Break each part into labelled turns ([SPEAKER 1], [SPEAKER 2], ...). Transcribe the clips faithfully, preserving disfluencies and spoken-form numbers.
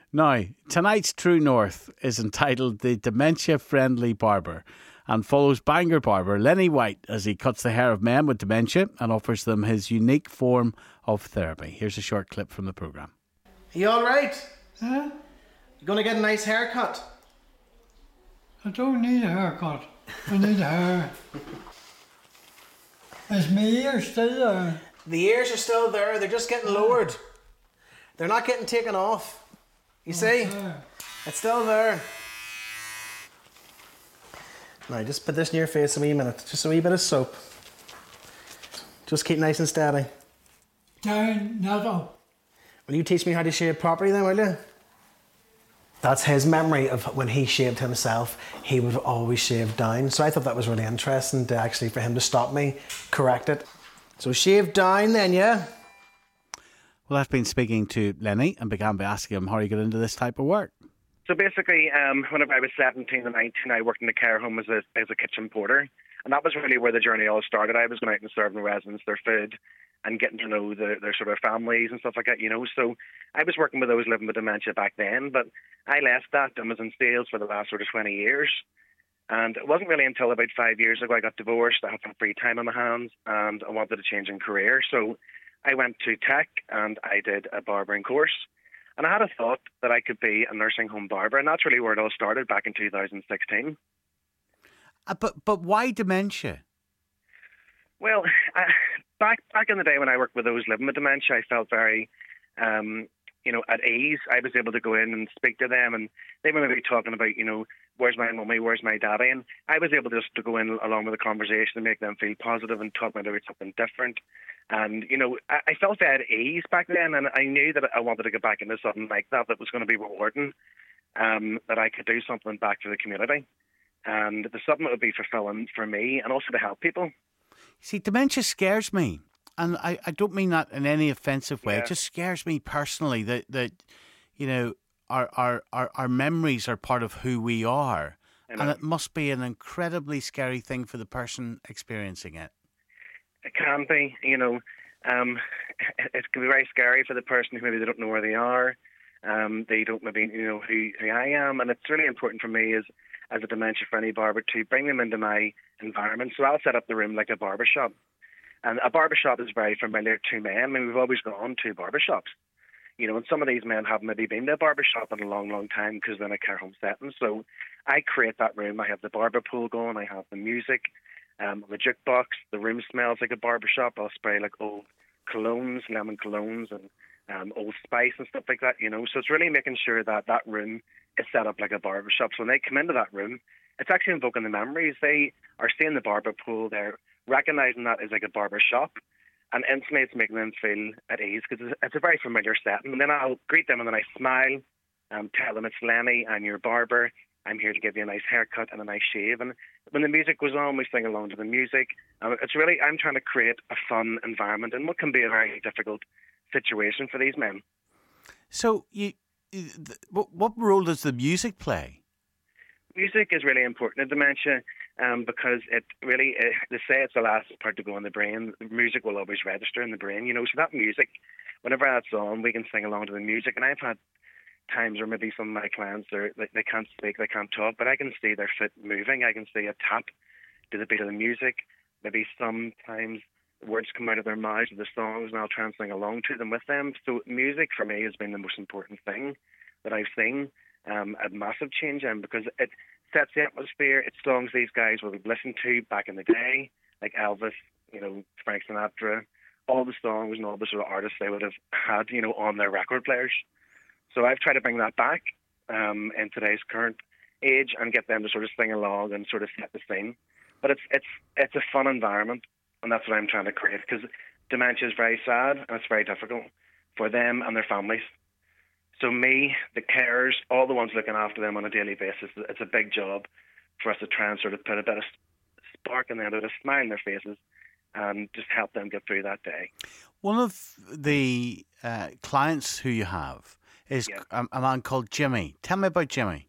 [SPEAKER 1] Now, tonight's True North is entitled The Dementia Friendly Barber and follows Bangor barber Lenny White as he cuts the hair of men with dementia and offers them his unique form of therapy. Here's a short clip from the programme.
[SPEAKER 2] Are you alright?
[SPEAKER 3] Huh?
[SPEAKER 2] You gonna get a nice haircut?
[SPEAKER 3] I don't need a haircut. I need hair. Is my ear still there?
[SPEAKER 2] The ears are still there, they're just getting lowered. They're not getting taken off. You see?
[SPEAKER 3] Okay.
[SPEAKER 2] It's still there. Now just put this in your face a wee minute. Just a wee bit of soap. Just keep nice and steady.
[SPEAKER 3] Down, not up.
[SPEAKER 2] Will you teach me how to shave properly then, will you? That's his memory of when he shaved himself. He would always shave down. So I thought that was really interesting to actually for him to stop me, correct it. So shave down then, yeah?
[SPEAKER 1] Well, I've been speaking to Lenny and began by asking him how he got into this type of work.
[SPEAKER 4] So basically, um, whenever I was seventeen and nineteen, I worked in a care home as a, as a kitchen porter. And that was really where the journey all started. I was going out and serving the residents their food and getting to know the, their sort of families and stuff like that, you know. So I was working with those living with dementia back then, but I left that and was in sales for the last sort of twenty years. And it wasn't really until about five years ago I got divorced. I had some free time on my hands and I wanted to change in career. So I went to tech and I did a barbering course. And I had a thought that I could be a nursing home barber. And that's really where it all started back in two thousand sixteen.
[SPEAKER 1] Uh, but but why dementia?
[SPEAKER 4] Well, I, back back in the day when I worked with those living with dementia, I felt very, um, you know, at ease. I was able to go in and speak to them, and they were maybe talking about, you know, where's my mummy, where's my daddy, and I was able just to go in along with the conversation and make them feel positive and talk about something different. And, you know, I, I felt very at ease back then, and I knew that I wanted to get back into something like that that was going to be rewarding, um, that I could do something back to the community. And there's something that would be fulfilling for me and also to help people.
[SPEAKER 1] See, dementia scares me. And I, I don't mean that in any offensive way.
[SPEAKER 4] Yeah.
[SPEAKER 1] It just scares me personally that, that you know, our, our, our, our memories are part of who we are. And it must be an incredibly scary thing for the person experiencing it.
[SPEAKER 4] It can be, you know. Um, it, it can be very scary for the person who maybe they don't know where they are. Um, they don't maybe you know who, who I am. And it's really important for me as, as a dementia-friendly barber to bring them into my environment. So I'll set up the room like a barbershop. And a barbershop is very familiar to men. I mean, we've always gone to barbershops. You know, and some of these men haven't maybe been to a barbershop in a long, long time because they're in a care home setting. So I create that room. I have the barber pool going. I have the music, um, the jukebox. The room smells like a barbershop. I'll spray like old colognes, lemon colognes, and um, Old Spice and stuff like that, you know. So it's really making sure that that room is set up like a barbershop. So when they come into that room, it's actually invoking the memories. They are seeing the barber pool. They're recognizing that as like a barber shop. And instantly it's making them feel at ease because it's a very familiar setting. And then I'll greet them with a nice smile, um, tell them it's Lenny, I'm your barber. I'm here to give you a nice haircut and a nice shave. And when the music goes on, we sing along to the music. Um, it's really, I'm trying to create a fun environment in what can be a very difficult situation for these men. So you, what role does the music play? Music is really important in dementia. Um, because it really, uh, they say it's the last part to go in the brain. The music will always register in the brain, you know. So that music, whenever that's on, we can sing along to the music. And I've had times where maybe some of my clients, are, they, they can't speak, they can't talk, but I can see their foot moving. I can see a tap to the beat of the music. Maybe sometimes words come out of their mouths of the songs, and I'll try and sing along to them with them. So music for me has been the most important thing that I've seen. Um, a massive change in because it sets the atmosphere. It's songs these guys would have listened to back in the day, like Elvis, you know, Frank Sinatra, all the songs and all the sort of artists they would have had, you know, on their record players. So I've tried to bring that back um, in today's current age and get them to sort of sing along and sort of set the scene. But it's it's it's a fun environment, and that's what I'm trying to create because dementia is very sad and it's very difficult for them and their families. So me, the carers, all the ones looking after them on a daily basis, it's a big job for us to try and sort of put a bit of spark in them, a smile in their faces, and just help them get through that day. One of the uh, clients who you have is yeah. a, a man called Jimmy. Tell me about Jimmy.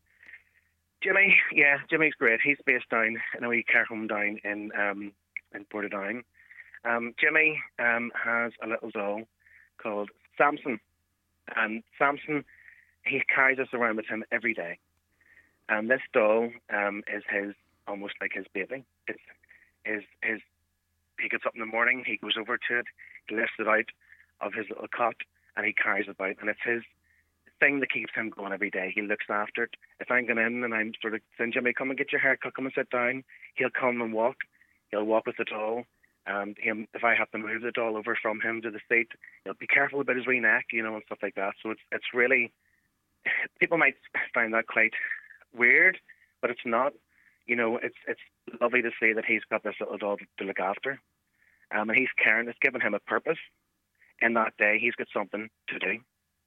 [SPEAKER 4] Jimmy, yeah, Jimmy's great. He's based down in a wee care home down in um, in Portadown. Um, Jimmy um, has a little dog called Samson. And Samson he carries us around with him every day. And this doll um, is his, almost like his baby. It's his, his, he gets up in the morning, he goes over to it, he lifts it out of his little cot, and he carries it about. And it's his thing that keeps him going every day. He looks after it. If I'm going in and I'm sort of saying, Jimmy, come and get your haircut, come and sit down, he'll come and walk. He'll walk with the doll. And him, if I have to move the doll over from him to the seat, he'll be careful about his wee neck, you know, and stuff like that. So it's it's really, people might find that quite weird, but it's not. You know, it's it's lovely to see that he's got this little doll to, to look after. Um, and he's caring. It's given him a purpose. In that day, he's got something to do.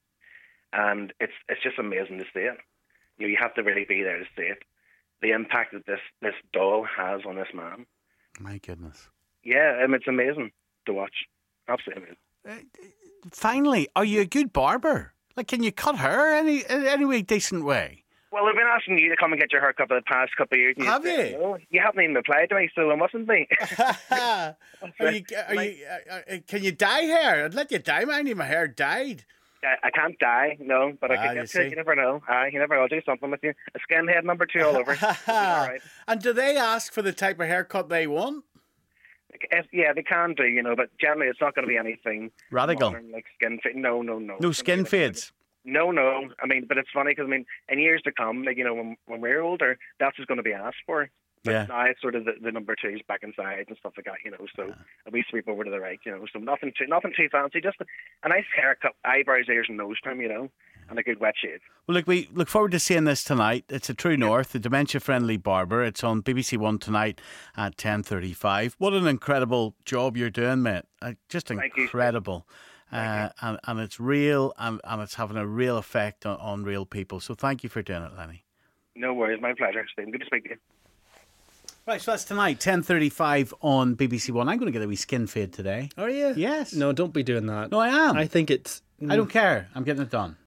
[SPEAKER 4] And it's it's just amazing to see it. You know, you have to really be there to see it. The impact that this, this doll has on this man.
[SPEAKER 1] My goodness.
[SPEAKER 4] Yeah, um, it's amazing to watch. Absolutely amazing.
[SPEAKER 1] Uh, finally, are you a good barber? Like, can you cut hair any any way decent way?
[SPEAKER 4] Well, I've been asking you to come and get your haircut for the past couple of years. And
[SPEAKER 1] Have
[SPEAKER 4] you?
[SPEAKER 1] you?
[SPEAKER 4] No, you haven't even applied to me, so I mustn't be.
[SPEAKER 1] are you, are you, uh, uh, can you dye hair? I'd let you dye mine. I need my hair dyed.
[SPEAKER 4] I, I can't dye, no, but I
[SPEAKER 1] Ah,
[SPEAKER 4] can
[SPEAKER 1] you
[SPEAKER 4] get to
[SPEAKER 1] see.
[SPEAKER 4] it. You never know. Uh, you never know. I'll do something with you. A skinhead number two all over. All right.
[SPEAKER 1] And do they ask for the type of haircut they want?
[SPEAKER 4] If, yeah, they can do, you know, but generally it's not going to be anything
[SPEAKER 1] Radical.
[SPEAKER 4] modern, like skin fade. No, no, no.
[SPEAKER 1] No
[SPEAKER 4] It's
[SPEAKER 1] skin
[SPEAKER 4] gonna be like-
[SPEAKER 1] fades.
[SPEAKER 4] No, no. I mean, but it's funny because I mean, in years to come, like you know, when when we're older, that's what's going to be asked for. But
[SPEAKER 1] Yeah.
[SPEAKER 4] now it's sort of the, the number twos back inside and stuff like that, you know. So a wee sweep over to the right, you know. So nothing too nothing too fancy, just a, a nice haircut, eyebrows, ears, and nose trim, you know, and a good wet shave.
[SPEAKER 1] Well, look, we look forward to seeing this tonight. It's a True North, the dementia-friendly barber. It's on B B C One tonight at ten thirty-five. What an incredible job you're doing, mate. Uh, just
[SPEAKER 4] Thank you.
[SPEAKER 1] incredible. Uh, and, and it's real, and, and it's having a real effect on, on real people. So thank you for doing it, Lenny.
[SPEAKER 4] No worries, my pleasure, Stephen. Good to speak to you.
[SPEAKER 1] Right, so that's tonight, ten thirty-five on B B C One. I'm going to get a wee skin fade today.
[SPEAKER 5] Are you?
[SPEAKER 1] Yes.
[SPEAKER 5] No, don't be doing that.
[SPEAKER 1] No, I am.
[SPEAKER 5] I think it's...
[SPEAKER 1] I don't care. I'm getting it done.